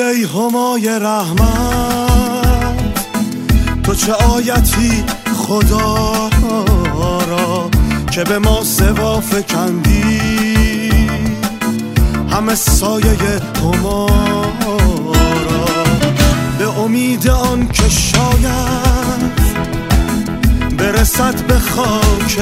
ای همای رحمت، تو چه آیتی خدا را که به ما سوا فکندی، همه سایه هما را به امید آن که شاید برسد به خاک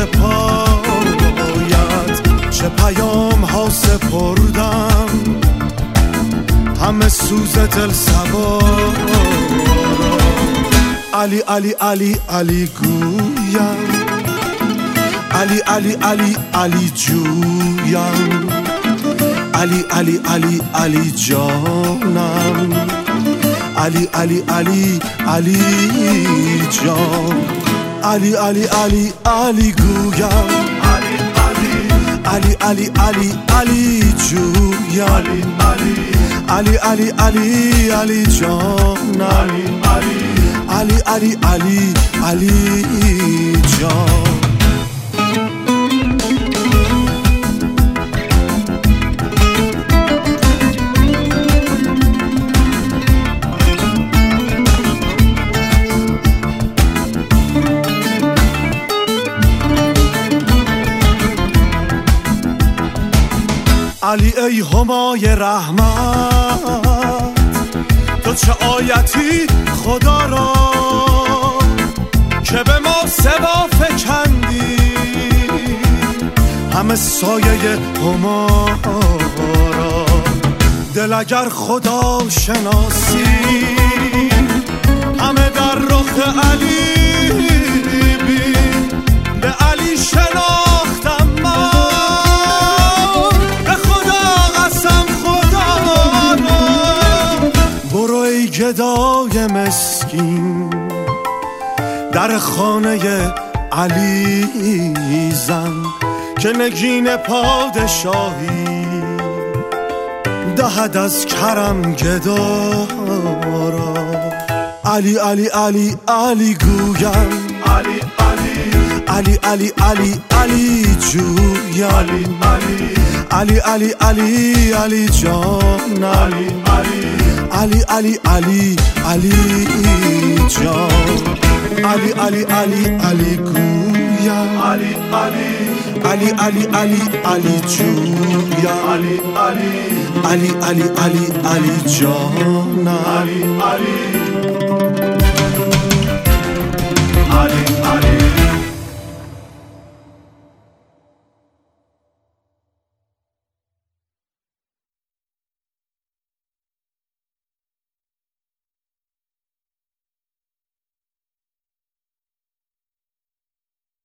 پایت. چه پیام ها سپردم همه سوز دل سوار را. علی علی علی علی گویم، علی علی علی علی جویم، علی علی علی علی جانم، علی علی علی علی جان، علی علی علی علی گویم، علی علی علی علی جویم، علی علی علی علی جانم، علی علی علی علی جان. علی ای همای رحمت، تو چه آیتی خدا را که به ما سوا فکندی، همه سایه هما را. دل اگر خدا شناسی همه در رخ علی بین، به علی شناختم من، برو ای گدای مسکین در خانه علی زن، که نگین پادشاهی دهد از کرم گدا را. علی علی علی علی گویم، علی علی علی علی علی جویم، علی علی علی علی جانم، علی علی علی علی جان، علی علی علی علی گویم، علی علی علی علی جویم، علی علی علی علی جانم،